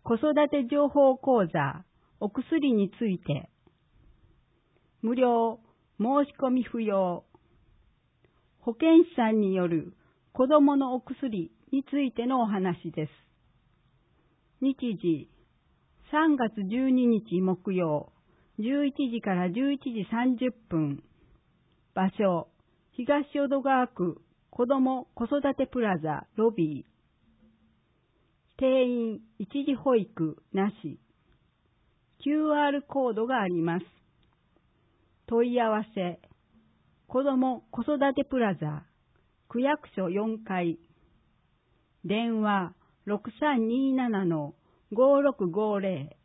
子育て情報講座お薬について無料申し込み不要保健師さんによる子どものお薬についてのお話です。日時3月12日木曜11時から11時30分場所東淀川区子ども子育てプラザロビー定員一時保育なし QR コードがあります。問い合わせ子ども子育てプラザ区役所4階電話 6327-5650